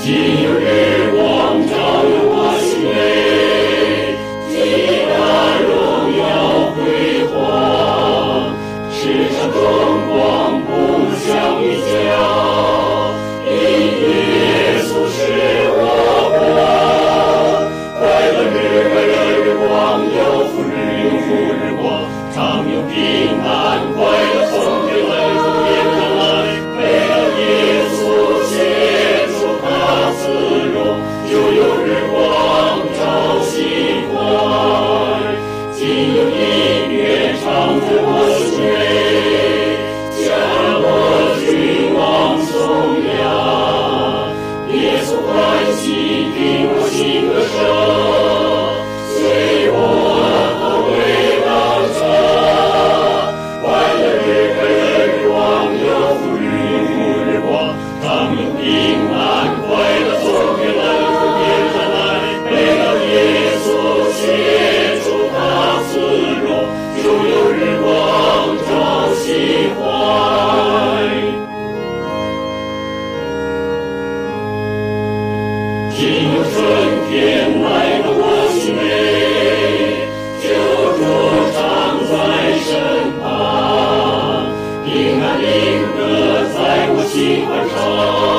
今有日光照耀我心内，极大荣耀辉煌，世上中光不相比较，因耶稣是我光。快乐日光，有福日光，常有平安快乐从天来，从天上来，为了耶稣献出他自荣，就有日光照心怀。今有音乐唱在我心内，将我君王颂扬。耶稣欢喜听我心歌声，随我后归当唱。快乐日光，有福日光，常有平安快乐从天来，从天上来，为了耶稣献出他自荣，就有日光照心怀。今有春天来到我心内，救主常在身旁，平安灵歌在我心怀唱。